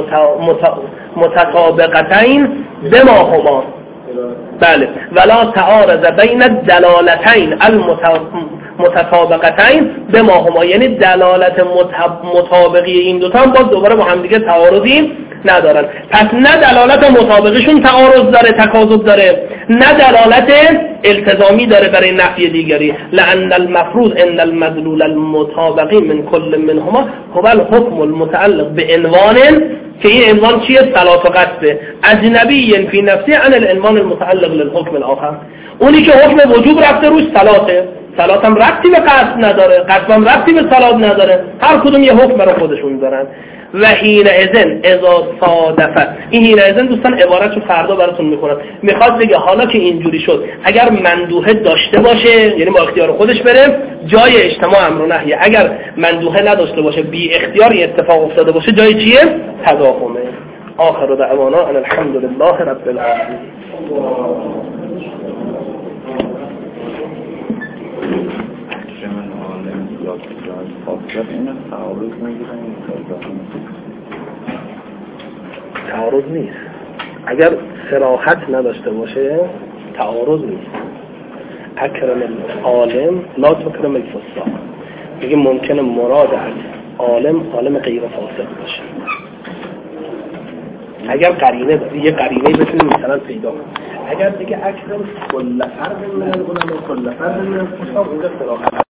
المتطابقتین بما هما. بله، ولا تعارض بین الدلالتین المتطابقتین بما هما، یعنی دلالت مطابقی این دوتا هم باز دوباره با هم دیگه تعارضی ندارن. پس نه دلالت مطابقشون تعارض داره، تکاذب داره، نه دلالت التزامی داره برای نفی دیگری. لأن المفروض ان المدلول المطابقی من کل منهما هو الحکم المتعلق بعنوان، که این عنوان چیه؟ صلات و قصد، اجنبی فی نفسی عن العنوان المتعلق للحکم الاخر. اونی که حکم وجوب رفته روش صلاته، صلات هم ربطی به قصد نداره، قصد هم ربطی به صلات نداره، هر کدوم یه حکم رو خودشون دارن. و حین اذن اذا صادفه. این حین اذن دوستان عبارت رو فردا براتون میکنم. میخواد بگه حالا که اینجوری شد اگر مندوحه داشته باشه، یعنی با اختیار خودش بره، جای اجتماع امر و نهیه. اگر مندوحه نداشته باشه، بی اختیار این اتفاق افتاده باشه، جای چیه؟ تداومه. آخر دعوانا ان الحمد لله رب العالمین. تعارض نیست. اگر صراحت نداشته باشه تعارض نیست. اکرم العالم لا تکرم الفساق. میگه ممکنه مراد از عالم عالم غیر فاسق باشه. اگر قرینه داره، یه قرینه بتونیم مثلا پیدا کنیم. اگر دیگه اکرم کل فرد من العلماء کل فرد من الفساق، اونجا صراحت